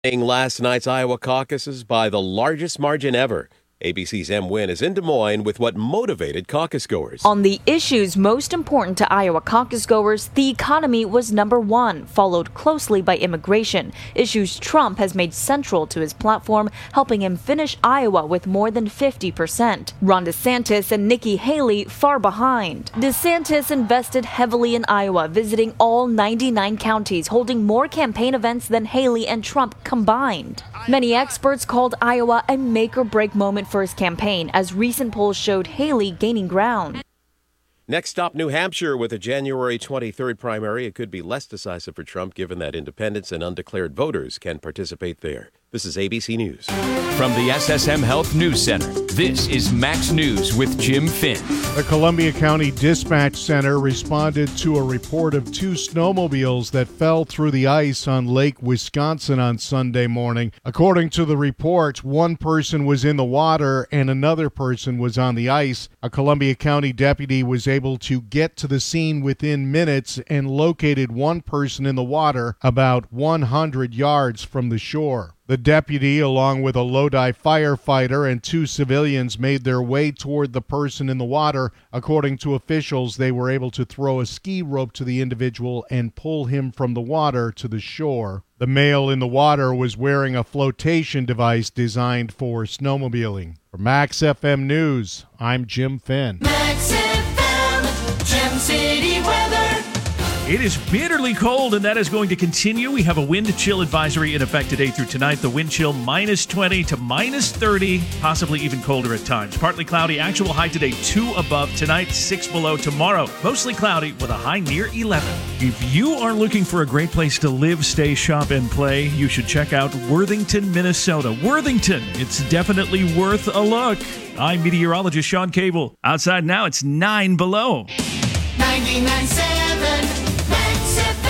Last night's Iowa caucuses by the largest margin ever. ABC's M. Wynn is in Des Moines with what motivated caucus goers. On the issues most important to Iowa caucus goers, the economy was number one, followed closely by immigration, issues Trump has made central to his platform, helping him finish Iowa with more than 50%. Ron DeSantis and Nikki Haley far behind. DeSantis invested heavily in Iowa, visiting all 99 counties, holding more campaign events than Haley and Trump combined. Many experts called Iowa a make-or-break moment for his campaign, as recent polls showed Haley gaining ground. Next stop, New Hampshire, with a January 23rd primary. It could be less decisive for Trump, given that independents and undeclared voters can participate there. This is ABC News. From the SSM Health News Center, this is Max News with Jim Finn. The Columbia County Dispatch Center responded to a report of two snowmobiles that fell through the ice on Lake Wisconsin on Sunday morning. According to the report, one person was in the water and another person was on the ice. A Columbia County deputy was able to get to the scene within minutes and located one person in the water about 100 yards from the shore. The deputy, along with a Lodi firefighter and two civilians, made their way toward the person in the water. According to officials, they were able to throw a ski rope to the individual and pull him from the water to the shore. The male in the water was wearing a flotation device designed for snowmobiling. For Max FM News, I'm Jim Finn. Max FM, Gem City weather. It is bitterly cold, and that is going to continue. We have a wind chill advisory in effect today through tonight. The wind chill minus 20 to minus 30, possibly even colder at times. Partly cloudy, actual high today 2 above. Tonight, 6 below. Tomorrow, mostly cloudy with a high near 11. If you are looking for a great place to live, stay, shop, and play, you should check out Worthington, Minnesota. Worthington, it's definitely worth a look. I'm meteorologist Sean Cable. Outside now, it's 9 below. 99.7 Max FM.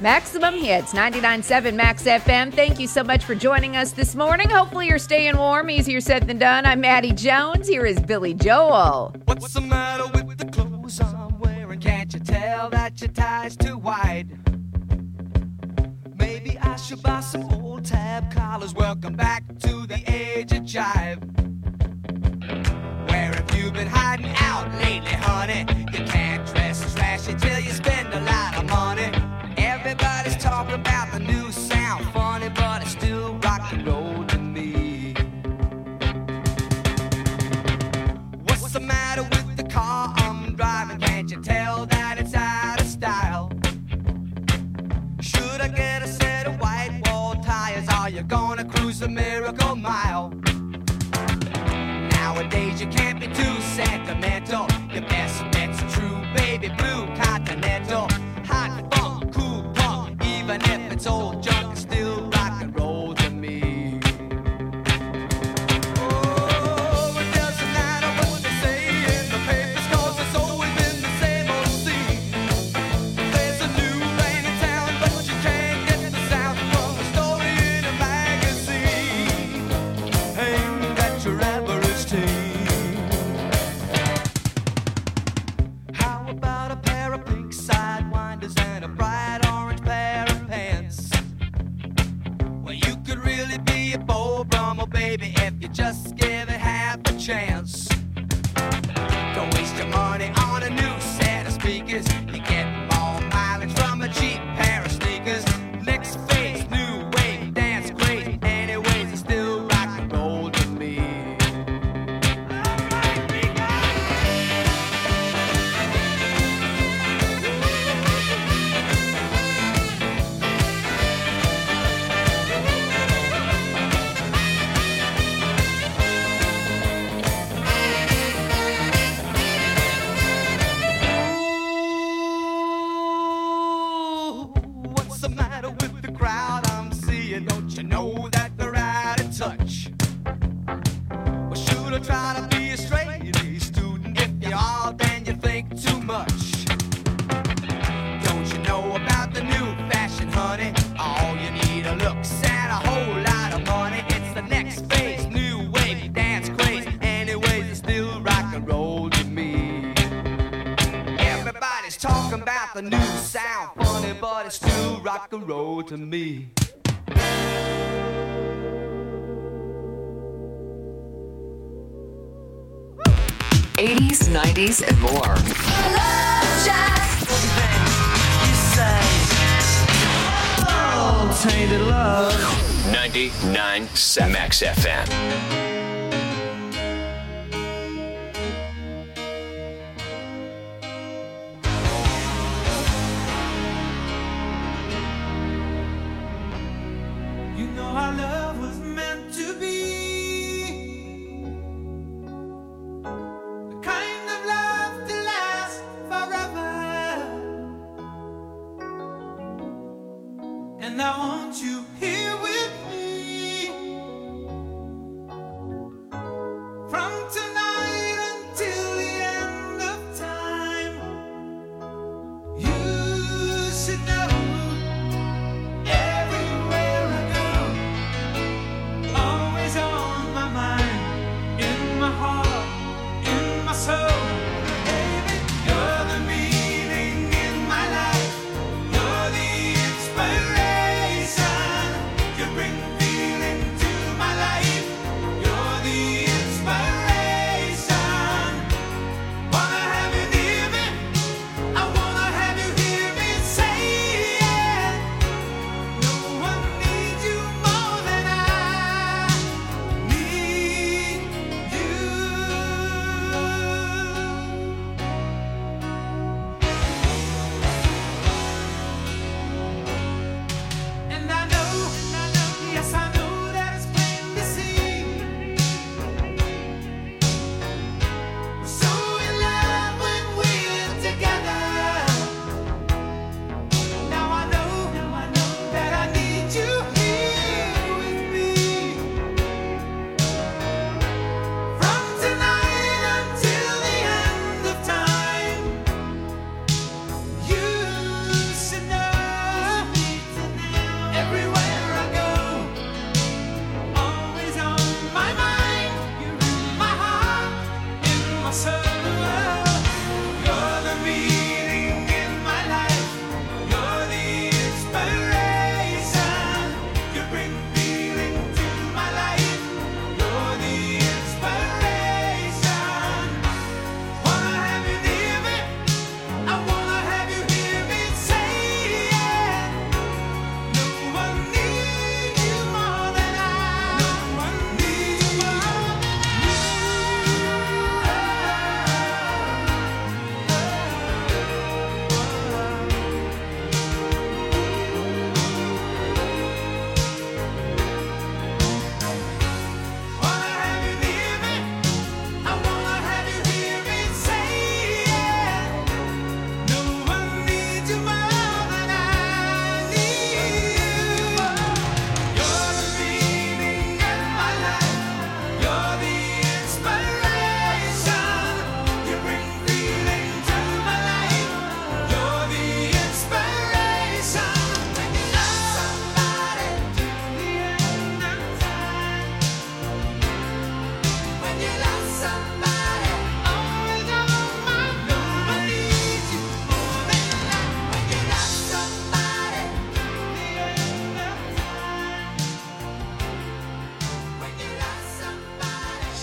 Maximum Hits, 99.7 Max FM. Thank you so much for joining us this morning. Hopefully you're staying warm. Easier said than done. I'm Maddie Jones. Here is Billy Joel. What's the matter with the clothes I'm wearing? Can't you tell that your tie's too wide? Maybe I should buy some old tab collars. Welcome back to the age of jive. Where have you been hiding out lately, honey? You can't dress as trashy till you spend a lot of money. Everybody's talking about the new sound, funny, but it's still rock and roll to me. What's the matter with the car I'm driving? Can't you tell that it's out of style? Should I get a set of white wall tires? Are you gonna cruise a miracle mile? Nowadays you can't be too sentimental. Your best bet's a true baby blue Continental. Hot funk, cool punk, even if it's old junk, it's still rock and roll to me. Oh, it doesn't matter what they say in the papers, 'cause it's always been the same old scene. There's a new rain in town, but you can't get the sound from a story in a magazine. Ain't that your average teen? How about a pair of pink sidewinders and a bright orange pair of pants? Well, you could really be a Beau Brummel, baby, if you just give it half a chance. Don't waste your money on a new set of speakers. You get more mileage from a cheap pair of sneakers. Next phase, new wave, dance craze. Anyways, it's still rock and roll to me. Alright, we go! What's the matter with the crowd I'm seeing? Don't you know that they're out of touch? Well, should I try to be a straight A student? If you are, then you think too much. Don't you know about the new fashion, honey? All you need are looks and a whole lot of money. It's the next phase, new wave, dance craze. Anyways, it's still rock and roll to me. Everybody's talking about the new sound, funny, but it's still rock and roll to me. 80s, 90s, and more. Tainted love. 99.7 Max FM. You know our love was meant to be the kind of love to last forever. And I want you here with me.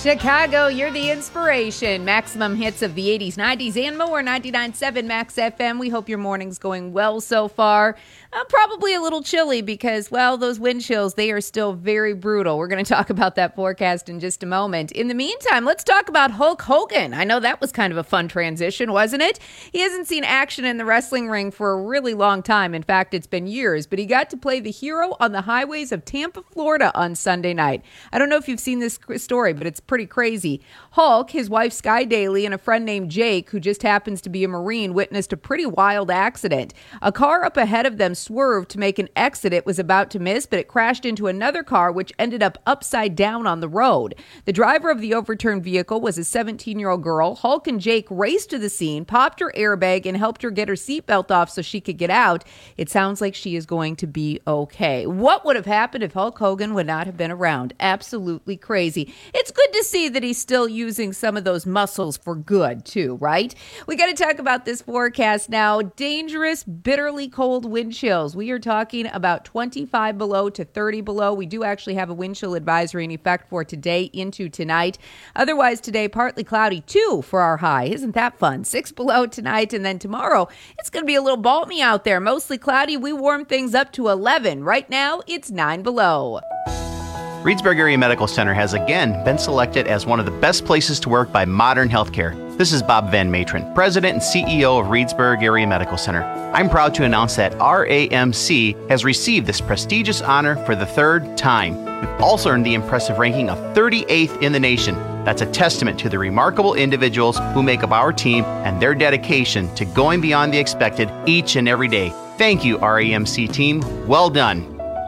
Chicago, you're the inspiration. Maximum hits of the 80s, 90s, and more. 99.7 Max FM. We hope your morning's going well so far. Probably a little chilly because, well, those wind chills, they are still very brutal. We're going to talk about that forecast in just a moment. In the meantime, let's talk about Hulk Hogan. I know that was kind of a fun transition, wasn't it? He hasn't seen action in the wrestling ring for a really long time. In fact, it's been years, but he got to play the hero on the highways of Tampa, Florida on Sunday night. I don't know if you've seen this story, but it's pretty crazy. Hulk, his wife Sky Daly, and a friend named Jake, who just happens to be a Marine, witnessed a pretty wild accident. A car up ahead of them swerved to make an exit it was about to miss, but it crashed into another car, which ended up upside down on the road. The driver of the overturned vehicle was a 17-year-old girl. Hulk and Jake raced to the scene, popped her airbag, and helped her get her seatbelt off so she could get out. It sounds like she is going to be okay. What would have happened if Hulk Hogan would not have been around? Absolutely crazy. It's good to see that he's still using some of those muscles for good, too, right? We got to talk about this forecast now. Dangerous, bitterly cold wind chills. We are talking about 25 below to 30 below. We do actually have a wind chill advisory in effect for today into tonight. Otherwise, today, partly cloudy, 2 for our high. Isn't that fun? 6 below tonight, and then tomorrow, it's going to be a little balmy out there. Mostly cloudy. We warm things up to 11. Right now, it's 9 below. Reedsburg Area Medical Center has again been selected as one of the best places to work by Modern Healthcare. This is Bob Van Matron, President and CEO of Reedsburg Area Medical Center. I'm proud to announce that RAMC has received this prestigious honor for the 3rd time. We've also earned the impressive ranking of 38th in the nation. That's a testament to the remarkable individuals who make up our team and their dedication to going beyond the expected each and every day. Thank you, RAMC team. Well done.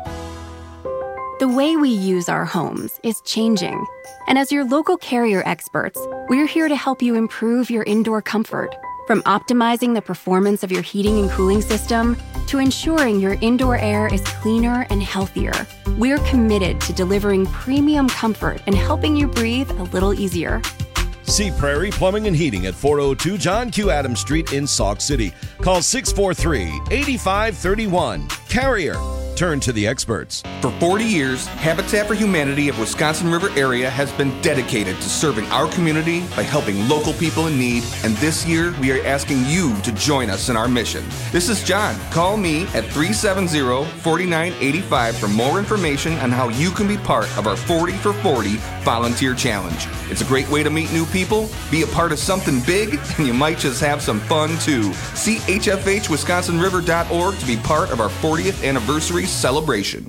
The way we use our homes is changing. And as your local Carrier experts, we're here to help you improve your indoor comfort. From optimizing the performance of your heating and cooling system to ensuring your indoor air is cleaner and healthier, we're committed to delivering premium comfort and helping you breathe a little easier. See Prairie Plumbing and Heating at 402 John Q. Adams Street in Sauk City. Call 643-8531. Carrier. Turn to the experts. For 40 years, Habitat for Humanity of Wisconsin River area has been dedicated to serving our community by helping local people in need, and this year we are asking you to join us in our mission. This is John. Call me at 370-4985 for more information on how you can be part of our 40 for 40 volunteer challenge. It's a great way to meet new people, be a part of something big, and you might just have some fun too. See hfhwisconsinriver.org to be part of our 40th anniversary celebration.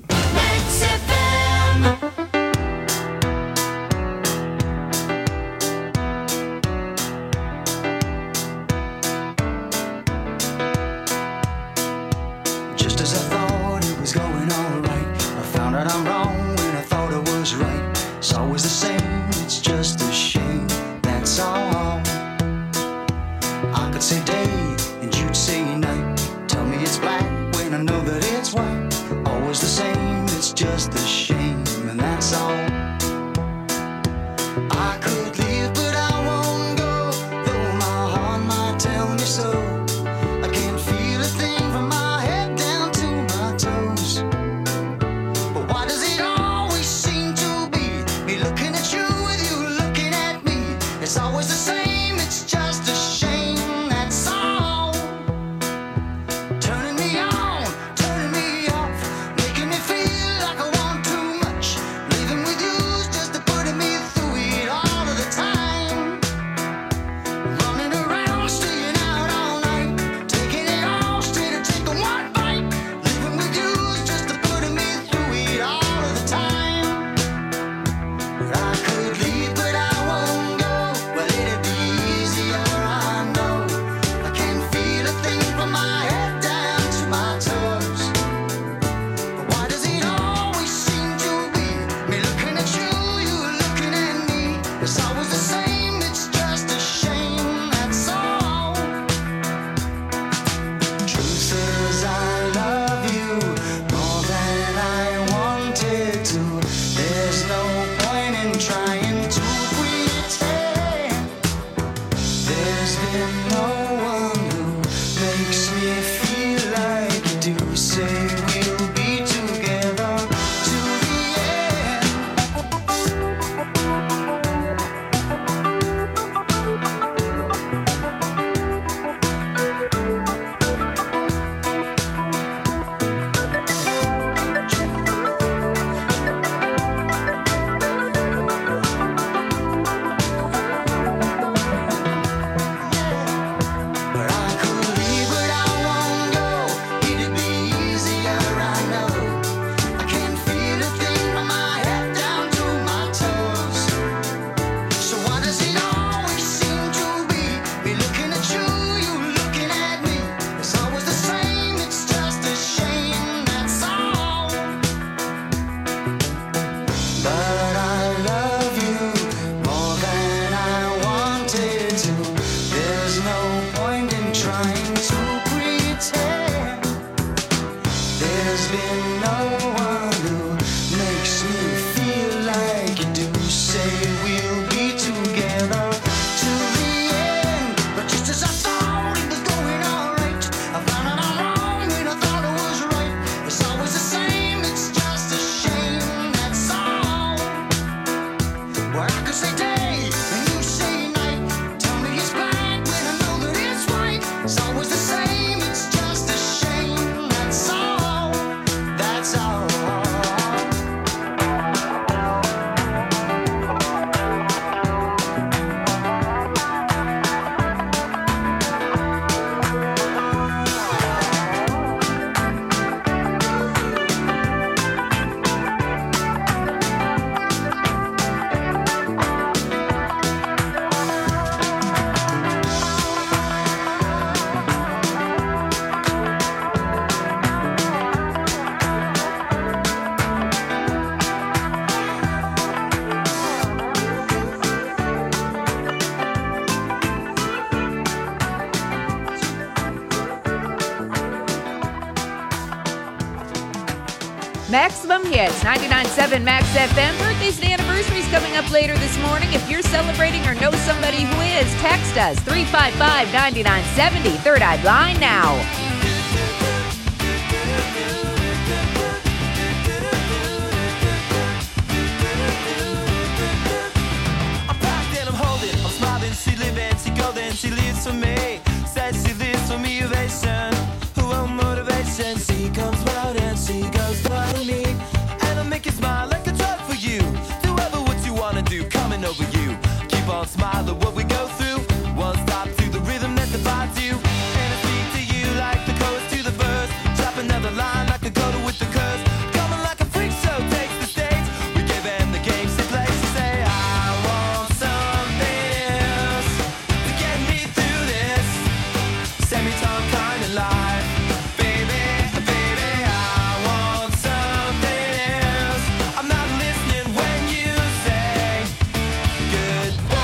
Just as I thought it was going all right, I found out I'm wrong when I thought it was right. It's always the same, it's just a shame, that's all. I could say day and you'd say night. Tell me it's black when I know that it's white. Always the same, it's just a shame, and that's all. I could leave, but I won't go, though my heart might tell me so. I can't feel a thing from my head down to my toes. But why does it always seem to be me looking at you with you looking at me? It's always the same, it's just a shame, that's all. Turning me on, turning me off, making me feel like I want too much. Living with you's just putting me through it all of the time. Running around, staying out all night, taking it all straight and taking one bite. Living with you's just putting me through it all of the time. I could leave, but I won't go. Well, it'd be easier, I know. I can't feel a thing from my head down to my toes. But why does it always seem to be me looking at you, you looking at me? It's always the same, it's just a shame, that's all. Truth is I love you more than I wanted to. There's no point in trying to pretend. There's been no one who makes me feel like you do. Say we'll be together to the end. could say day and you say night. Tell me it's black when I know that it's white. It's always the same, it's just a shame. That's all, that's all. Maximum Hits, 99.7 Max FM. Birthdays and anniversaries coming up later this morning. If you're celebrating or know somebody who is, text us 355-9970. Third Eye Blind now. I'm packed and I'm holding, I'm smiling, she living, she golden, she lives for me. Says she lives for me, ovation, who will motivation. She comes round and she goes by me, and I make you smile like a drug for you. Do ever what you wanna do, coming over you. Keep on smiling what we go through. One stop to the rhythm that defines you, and I speak to you like the chorus to the verse. Drop another line like a coda with the curse. Coming like a freak show takes the stage. We give them the game she plays. She say I want something else to get me through this semi-tongue kind of life. Baby, baby, I want something else. I'm not listening when you say goodbye.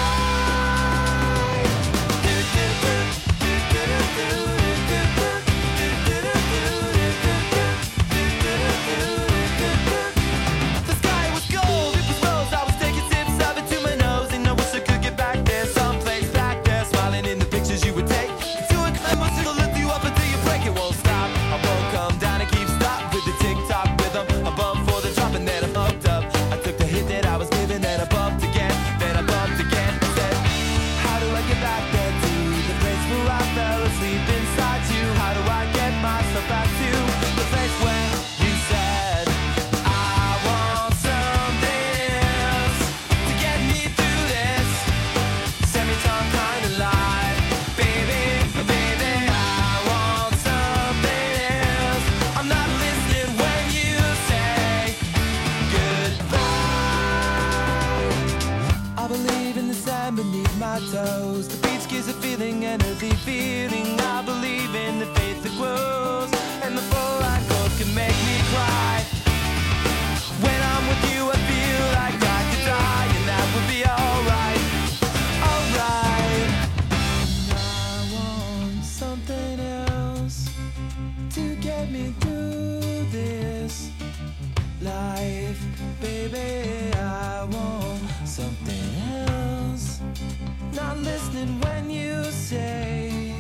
The sky was gold, it was rose. I was taking sips of it to my nose, and I wish I could get back there, someplace back there, smiling in the pictures you would take. To a climb, it'll lift you up until you break. It won't stop. I won't come down and keep stop with the tick-tock rhythm. I bump for the drop and then I'm hooked up. I took the hit that I was giving, then I bumped again, then I bumped again. I said, how do I get back there to the place where I fell asleep inside you? How do I get myself back to the place where you said I want something else to get me through this semi-tongue kind of life? Baby, baby, I want something else. I'm not listening when you say goodbye. I believe in the sand beneath my toes. The beach gives a feeling, an earthy feeling. I believe in the faith that grows, and the full light goes can make me cry. When I'm with you, I feel like I could die, and that would be alright. Alright. I want something else to get me through this life. Baby, I want something else. Not listening when you say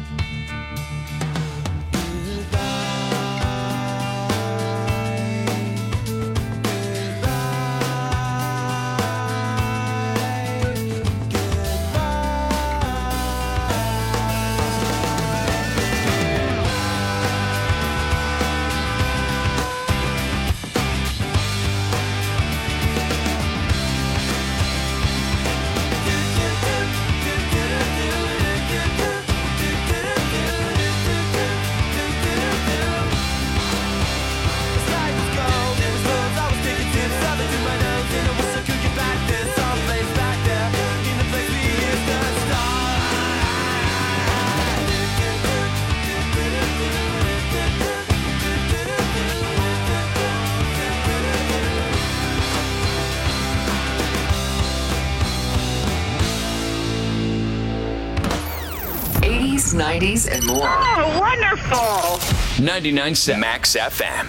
'80s, '90s, and more. Oh, wonderful! 99.7 Max FM.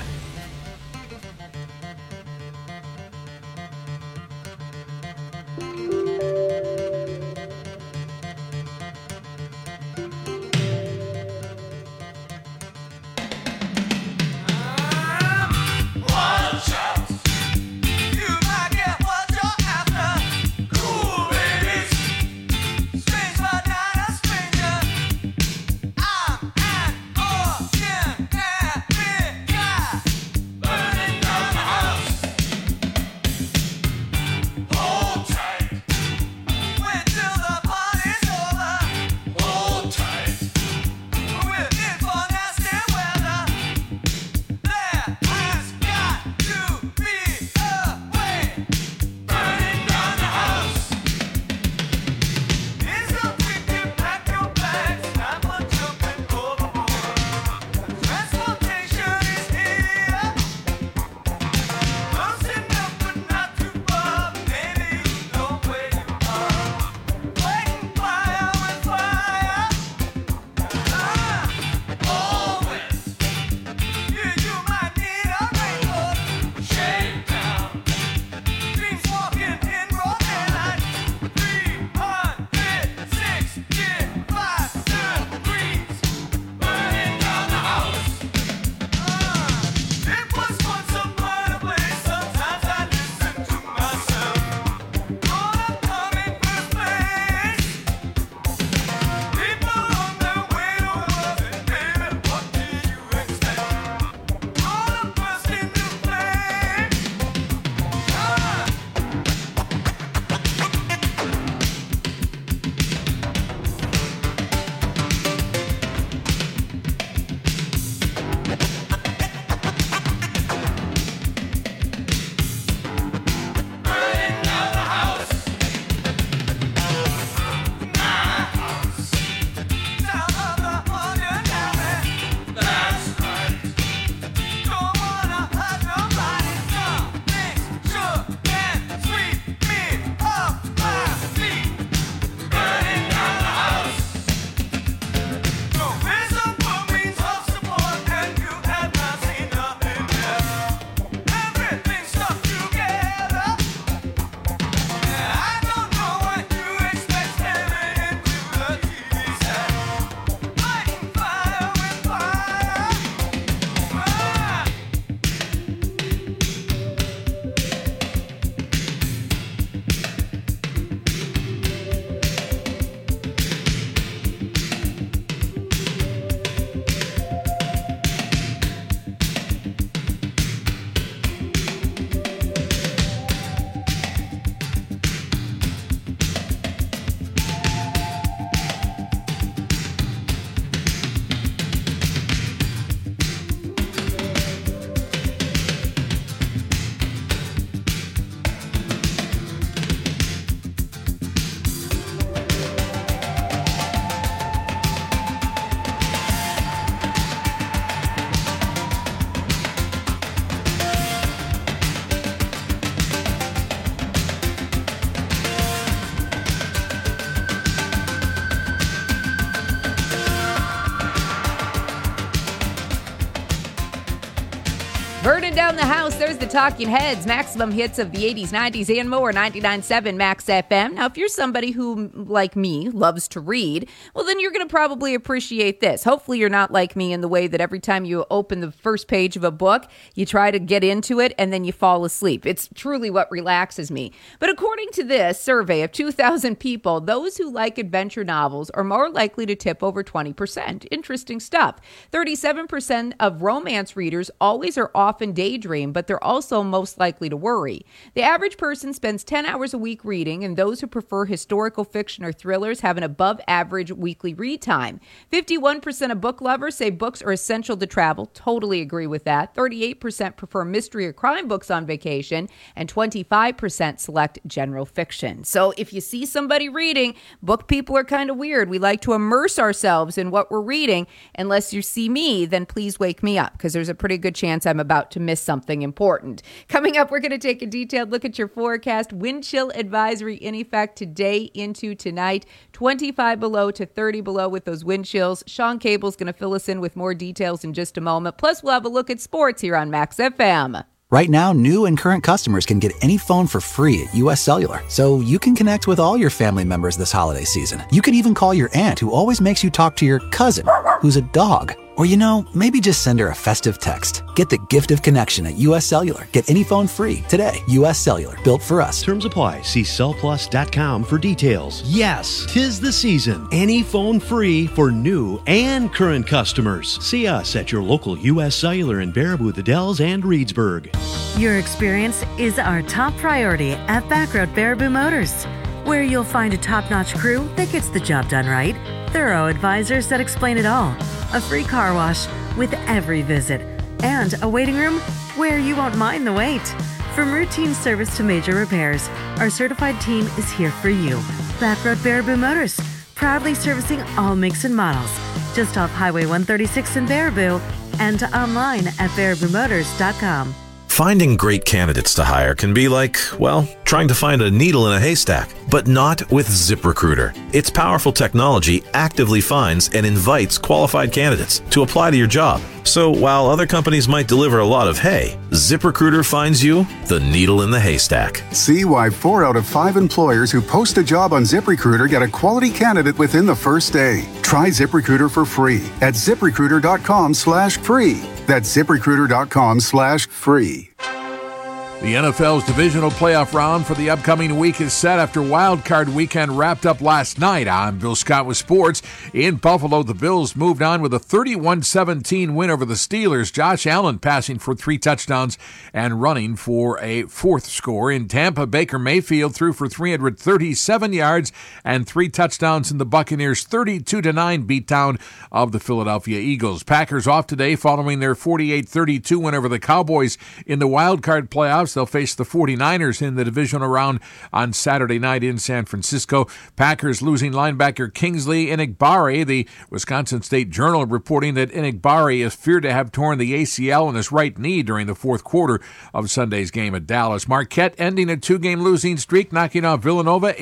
Watch out. You might get what you're after. around the house, there's the Talking Heads, maximum hits of the 80s, 90s, and more, 99.7 Max FM. Now, if you're somebody who, like me, loves to read, well, then you're going to probably appreciate this. Hopefully, you're not like me in the way that every time you open the first page of a book, you try to get into it and then you fall asleep. It's truly what relaxes me. But according to this survey of 2,000 people, those who like adventure novels are more likely to tip over 20%. Interesting stuff. 37% of romance readers always or often daydream, but they're also most likely to worry. The average person spends 10 hours a week reading, and those who prefer historical fiction or thrillers have an above-average weekly read time. 51% of book lovers say books are essential to travel. Totally agree with that. 38% prefer mystery or crime books on vacation, and 25% select general fiction. So if you see somebody reading, book people are kind of weird. We like to immerse ourselves in what we're reading. Unless you see me, then please wake me up, because there's a pretty good chance I'm about to miss something important. Coming up, we're going to take a detailed look at your forecast. Wind chill advisory in effect today into tonight. 25 below to 30 below with those wind chills. Sean Cable's going to fill us in with more details in just a moment. Plus, we'll have a look at sports here on Max FM. Right now, new and current customers can get any phone for free at US Cellular, so you can connect with all your family members this holiday season. You can even call your aunt, who always makes you talk to your cousin, who's a dog. Or, maybe just send her a festive text. Get the gift of connection at US Cellular. Get any phone free today. US Cellular, built for us. Terms apply. See cellplus.com for details. Yes, 'tis the season. Any phone free for new and current customers. See us at your local US Cellular in Baraboo, the Dells, and Reedsburg. Your experience is our top priority at Backroad Baraboo Motors, where you'll find a top-notch crew that gets the job done right, thorough advisors that explain it all, a free car wash with every visit, and a waiting room where you won't mind the wait. From routine service to major repairs, our certified team is here for you. Backroad Baraboo Motors, proudly servicing all makes and models. Just off Highway 136 in Baraboo and online at baraboomotors.com. Finding great candidates to hire can be like, trying to find a needle in a haystack, but not with ZipRecruiter. Its powerful technology actively finds and invites qualified candidates to apply to your job. So while other companies might deliver a lot of hay, ZipRecruiter finds you the needle in the haystack. See why 4 out of 5 employers who post a job on ZipRecruiter get a quality candidate within the first day. Try ZipRecruiter for free at ZipRecruiter.com/free. That's ZipRecruiter.com/free. The NFL's divisional playoff round for the upcoming week is set after Wild Card Weekend wrapped up last night. I'm Bill Scott with sports. In Buffalo, the Bills moved on with a 31-17 win over the Steelers. Josh Allen passing for 3 touchdowns and running for a 4th score. In Tampa, Baker Mayfield threw for 337 yards and 3 touchdowns in the Buccaneers' 32-9 beatdown of the Philadelphia Eagles. Packers off today following their 48-32 win over the Cowboys in the Wild Card playoffs. They'll face the 49ers in the divisional round on Saturday night in San Francisco. Packers losing linebacker Kingsley Enagbare. The Wisconsin State Journal reporting that Enagbare is feared to have torn the ACL in his right knee during the 4th quarter of Sunday's game at Dallas. Marquette ending a 2-game losing streak, knocking off Villanova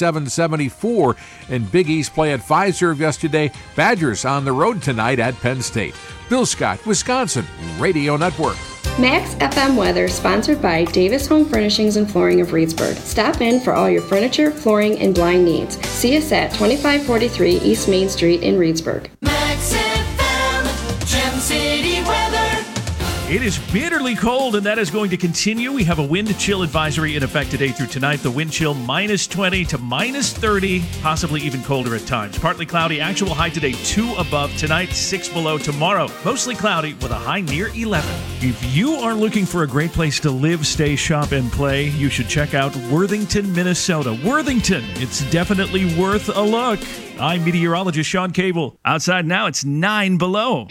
87-74 in Big East play at Fiserv yesterday. Badgers on the road tonight at Penn State. Bill Scott, Wisconsin Radio Network. Max FM weather sponsored by Davis Home Furnishings and Flooring of Reedsburg. Stop in for all your furniture, flooring, and blind needs. See us at 2543 East Main Street in Reedsburg. Max FM, Gem City weather. It is bitterly cold, and that is going to continue. We have a wind chill advisory in effect today through tonight. The wind chill -20 to -30, possibly even colder at times. Partly cloudy, actual high today 2 above. Tonight 6 below. Tomorrow mostly cloudy with a high near 11. If you are looking for a great place to live, stay, shop, and play, you should check out Worthington, Minnesota. Worthington, it's definitely worth a look. I'm meteorologist Sean Cable. Outside now it's 9 below.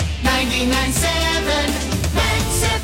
99.7 Max FM.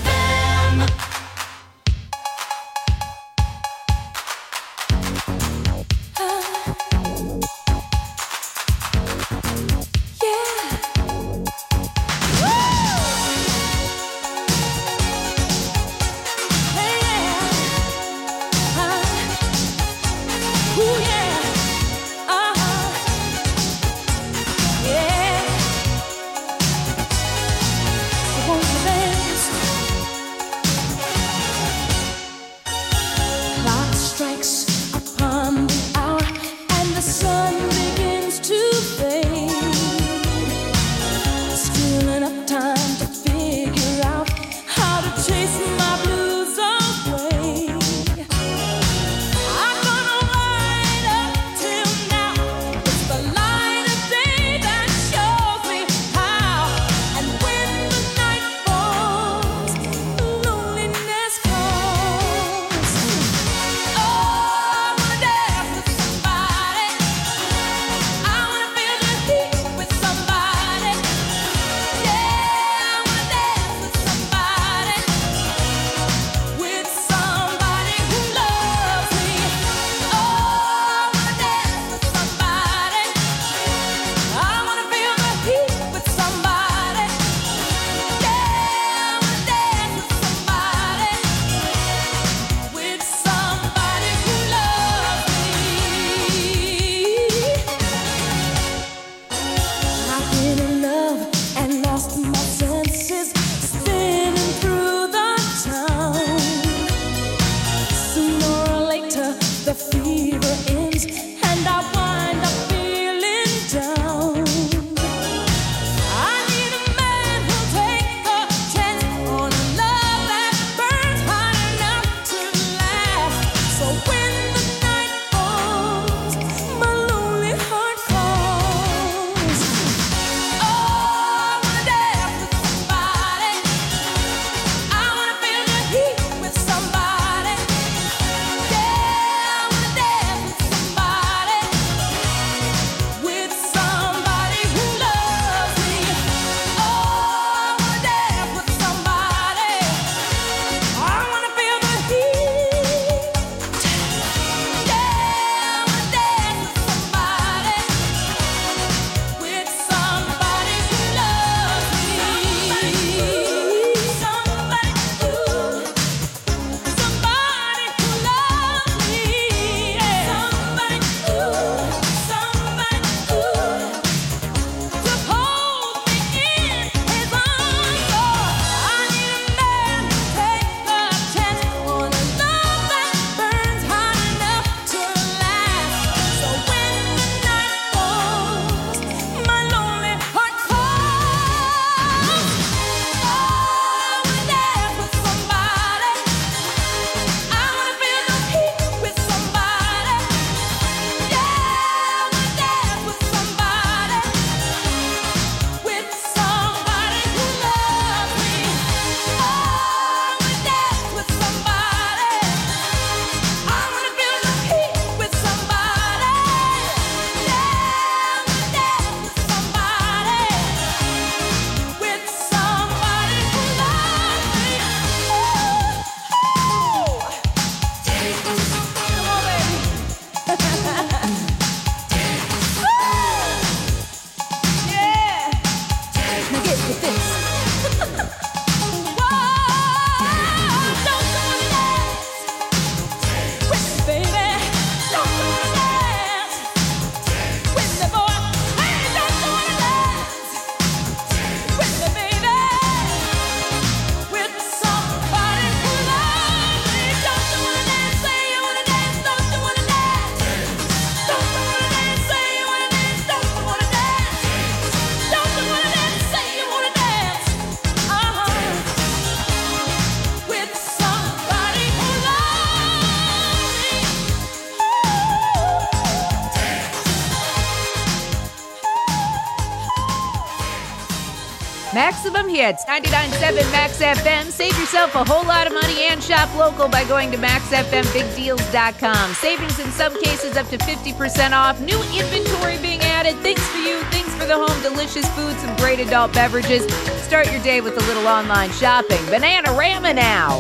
Maximum Hits, 99.7 Max FM. Save yourself a whole lot of money and shop local by going to MaxFMBigDeals.com. Savings in some cases up to 50% off. New inventory being added. Things for you, things for the home. Delicious food, some great adult beverages. Start your day with a little online shopping. Bananarama now.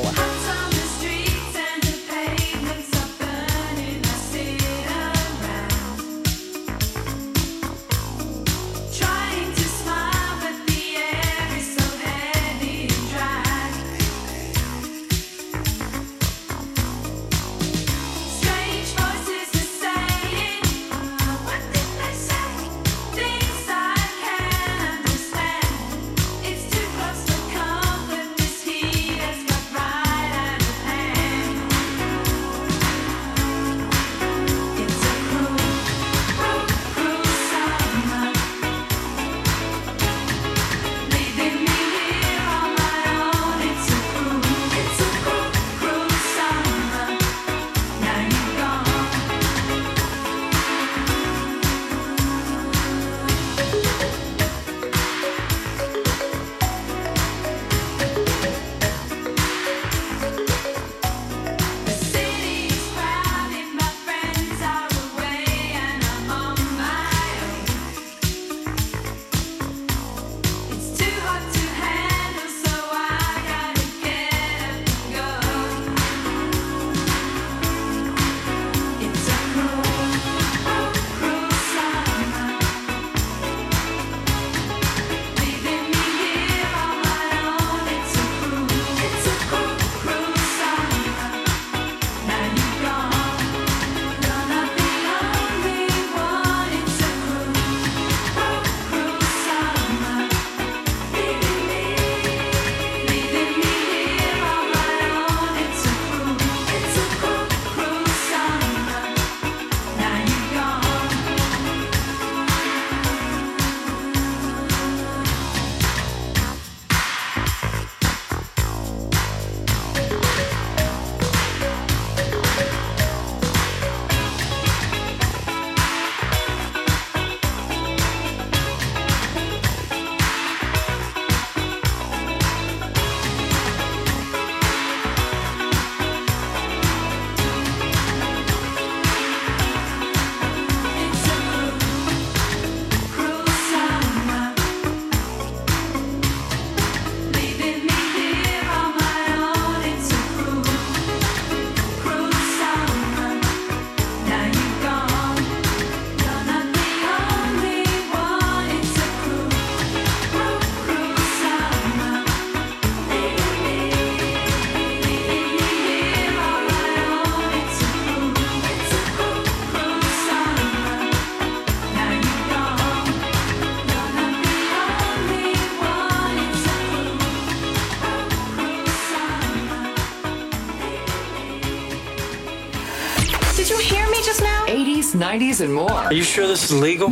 Did you hear me just now? 80s, 90s, and more. Are you sure this is legal?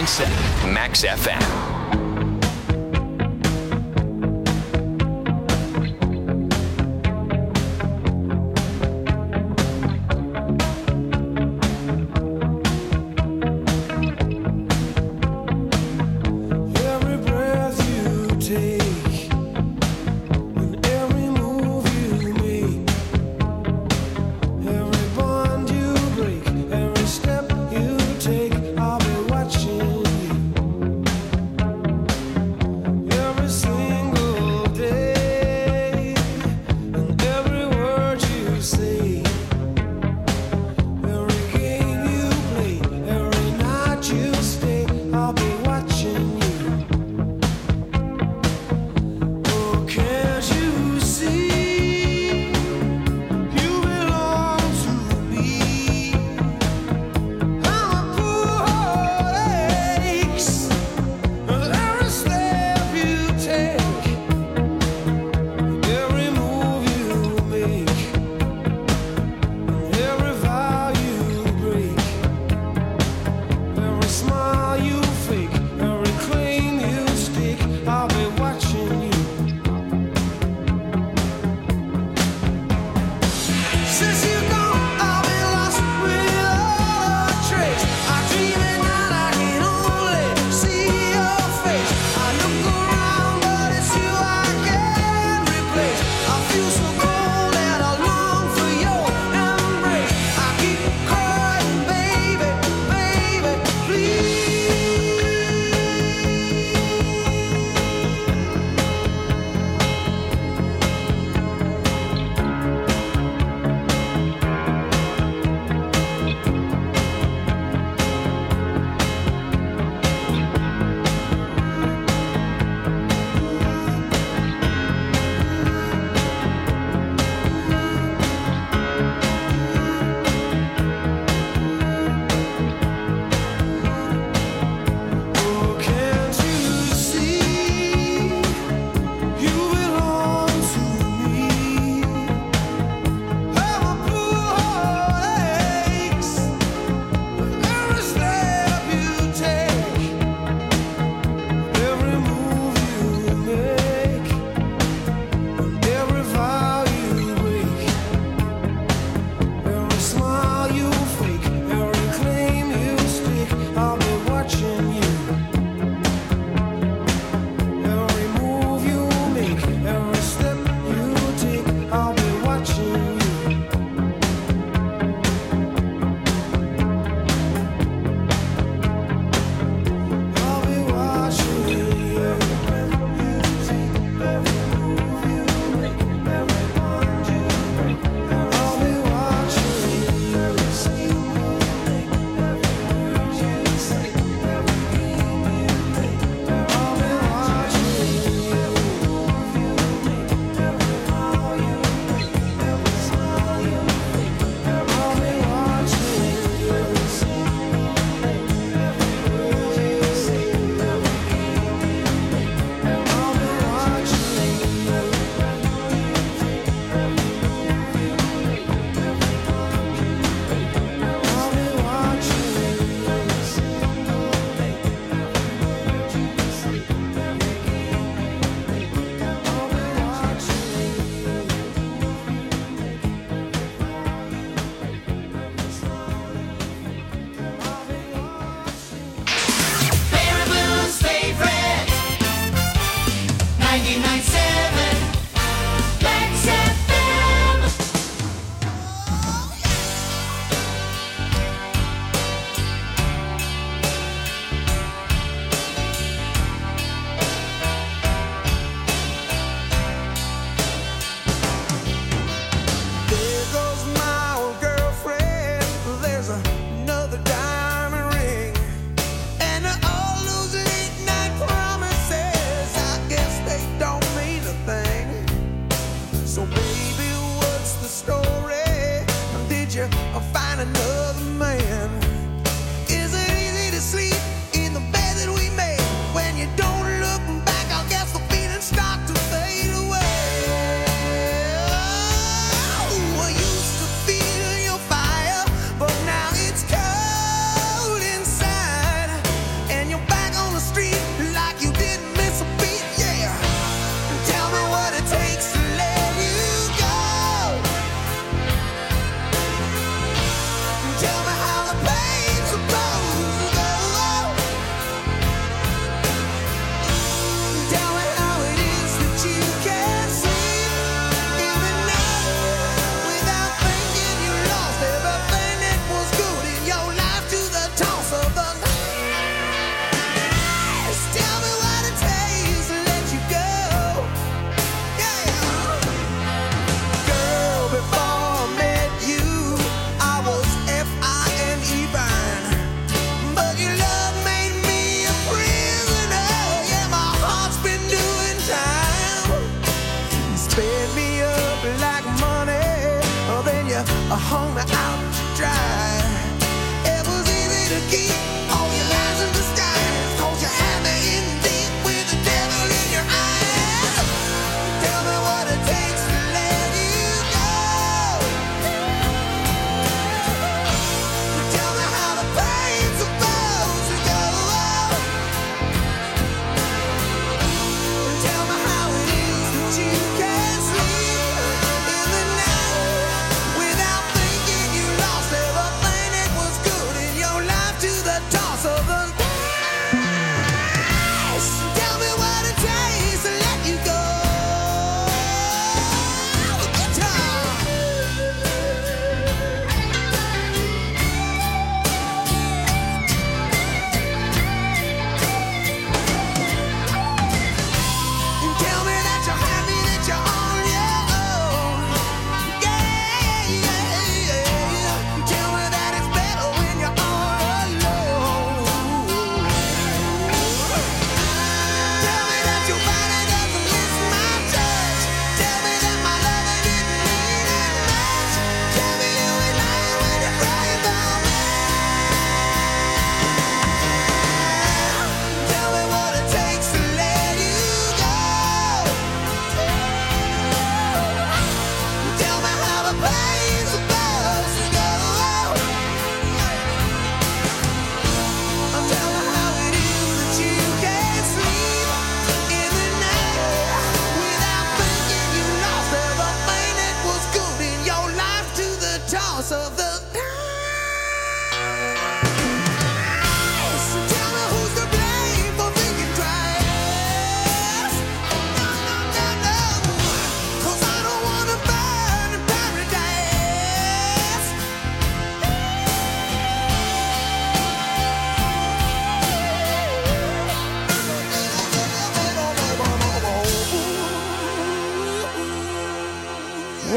99.7 Max FM. Step you take, I'll be watching you.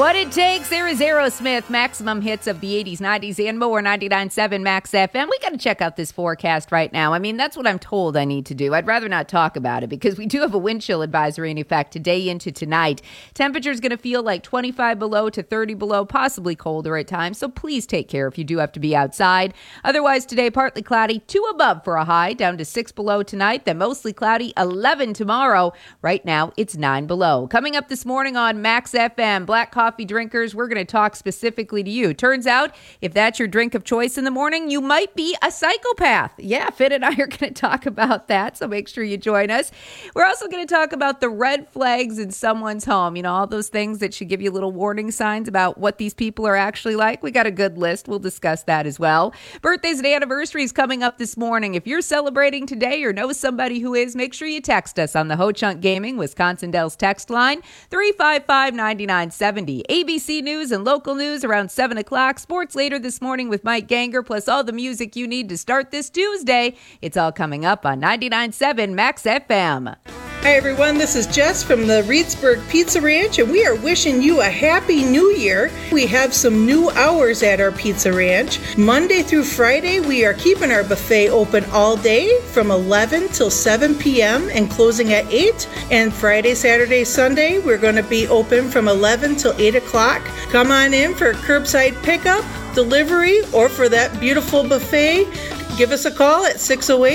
What it takes. There is Aerosmith, maximum hits of the 80s, 90s, and more. 99.7 Max FM. We got to check out this forecast right now. I mean, that's what I'm told I need to do. I'd rather not talk about it because we do have a wind chill advisory in effect today into tonight. Temperature's going to feel like 25 below to 30 below, possibly colder at times. So please take care if you do have to be outside. Otherwise, today, partly cloudy, 2 above for a high, down to 6 below tonight, then mostly cloudy, 11 tomorrow. Right now, it's 9 below. Coming up this morning on Max FM, Black Coffee drinkers, we're going to talk specifically to you. Turns out, if that's your drink of choice in the morning, you might be a psychopath. Yeah, Finn and I are going to talk about that, so make sure you join us. We're also going to talk about the red flags in someone's home. You know, all those things that should give you little warning signs about what these people are actually like. We got a good list. We'll discuss that as well. Birthdays and anniversaries coming up this morning. If you're celebrating today or know somebody who is, make sure you text us on the Ho Chunk Gaming Wisconsin Dells text line, 355-9970. ABC News and local news around 7 o'clock. Sports later this morning with Mike Ganger, plus all the music you need to start this Tuesday. It's all coming up on 99.7 Max FM. Hi, everyone. This is Jess from the Reedsburg Pizza Ranch, and we are wishing you a Happy New Year. We have some new hours at our Pizza Ranch. Monday through Friday, we are keeping our buffet open all day from 11 till 7 p.m. and closing at 8. And Friday, Saturday, Sunday, we're going to be open from 11 till 8 o'clock. Come on in for curbside pickup, delivery, or for that beautiful buffet. Give us a call at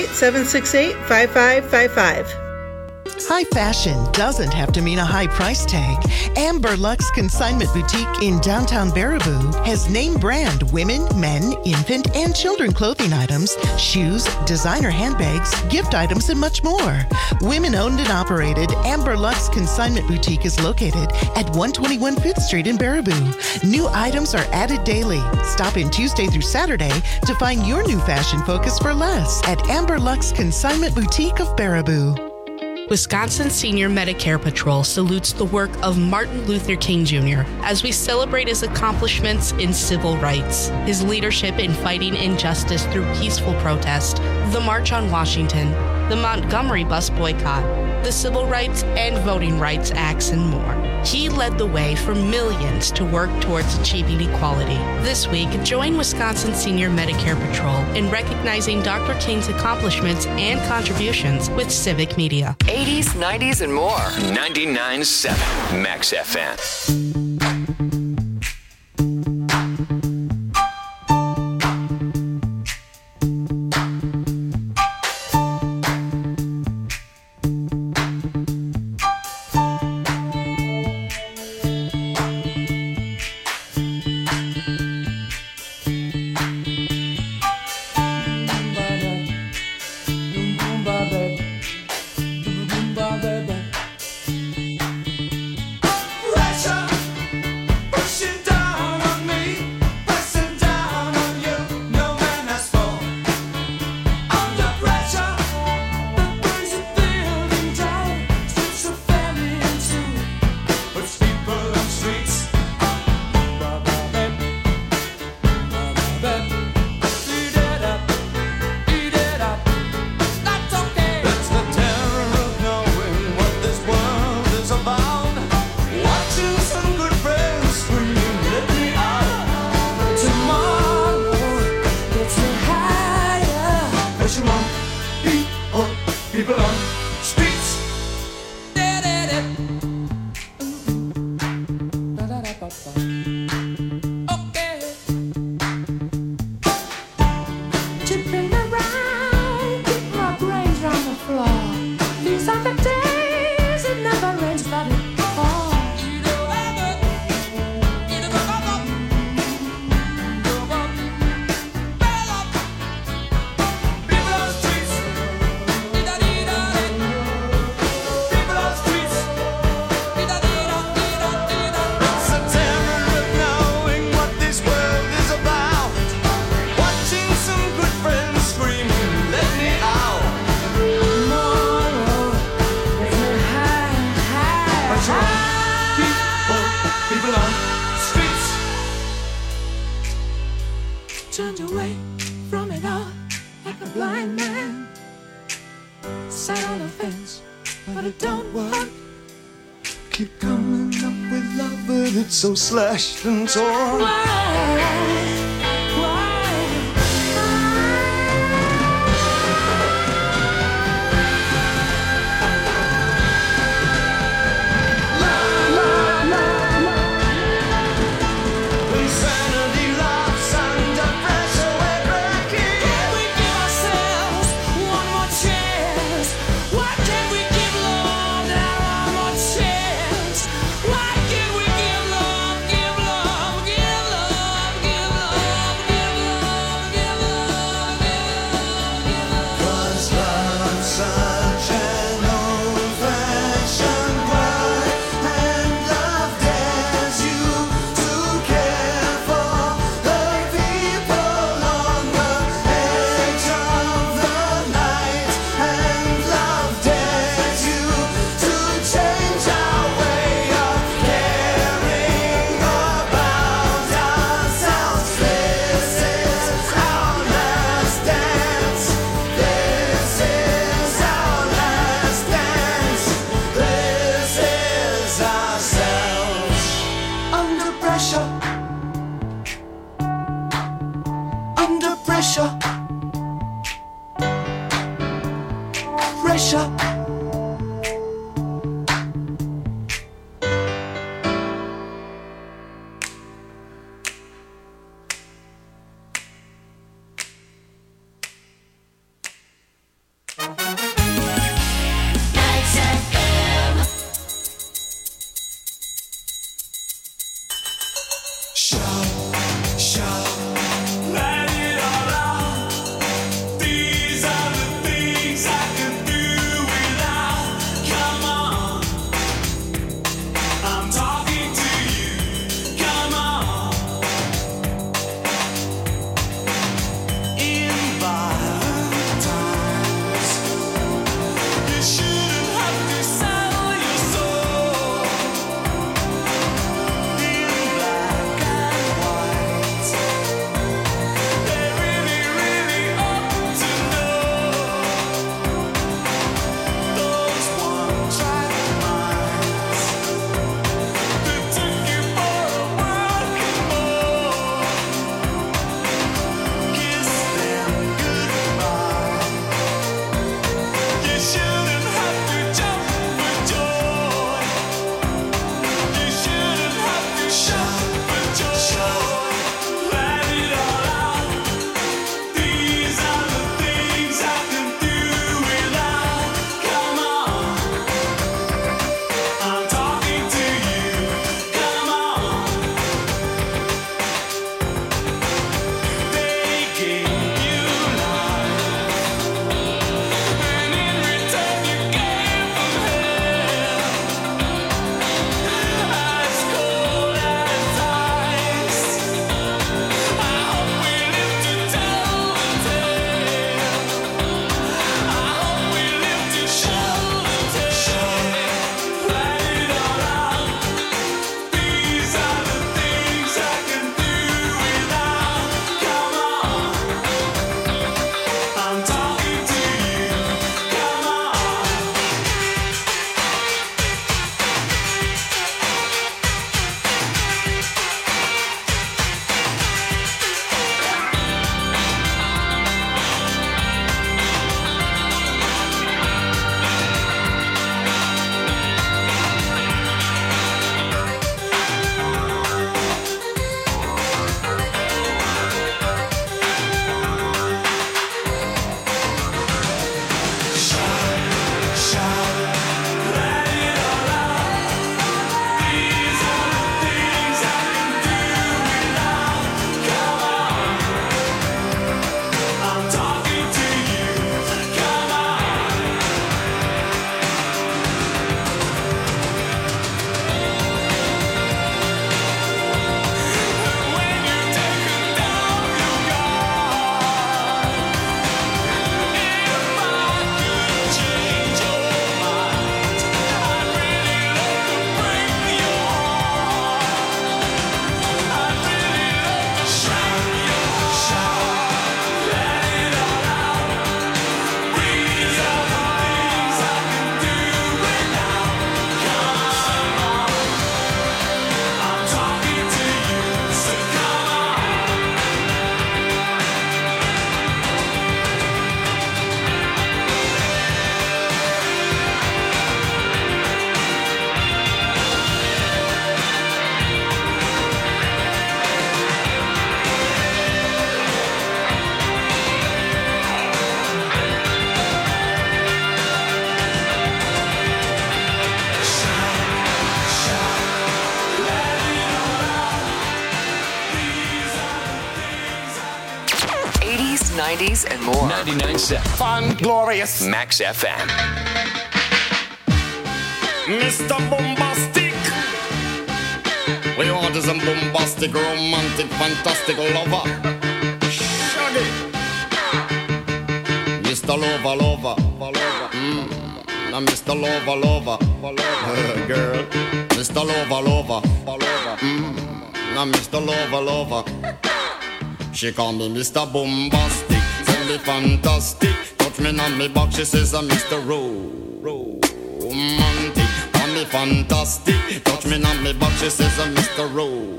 608-768-5555. High fashion doesn't have to mean a high price tag. Amber Lux Consignment Boutique in downtown Baraboo has name brand women, men, infant, and children clothing items, shoes, designer handbags, gift items, and much more. Women owned and operated, Amber Lux Consignment Boutique is located at 121 5th Street in Baraboo. New items are added daily. Stop in Tuesday through Saturday to find your new fashion focus for less at Amber Lux Consignment Boutique of Baraboo. Wisconsin Senior Medicare Patrol salutes the work of Martin Luther King Jr. as we celebrate his accomplishments in civil rights, his leadership in fighting injustice through peaceful protest, the March on Washington, the Montgomery bus boycott, the Civil Rights and Voting Rights Acts, and more. He led the way for millions to work towards achieving equality. This week, join Wisconsin Senior Medicare Patrol in recognizing Dr. King's accomplishments and contributions with Civic Media. 80s, 90s, and more. 99.7 Max FM. Turned away from it all like a blind man. Sat on the fence, but it don't work. Keep coming up with love, but get so slashed and torn? Why? Let it all out. These are the things I can do with 90s, and more. 99.7. Fun, glorious. Max FM. Mr. Bombastic. We want some bombastic, romantic, fantastic lover. Shaggy. Mr. Lover. Now Mr. Lover. Girl. Mr. Lover. Now Mr. Lover. She call me Mr. Bombastic. Tell me fantastic. Touch me on me back. She says I'm Mr. Romantic. Call me fantastic. Touch me on me back. She says I'm Mr.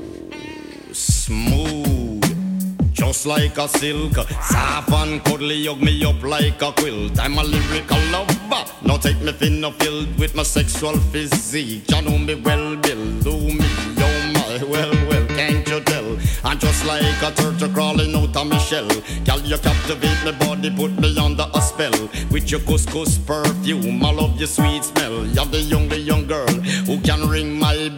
Smooth. Just like a silk, soft and cuddly, hug me up like a quilt. I'm a lyrical lover. Now take me thin or filled with my sexual physique. You know me well, Bill. Do me, oh my, well, can't you tell? I'm just like a turtle crawling out of my shell. Girl, you captivate my body, put me under a spell. With your couscous perfume, I love your sweet smell. You're the young girl who can ring my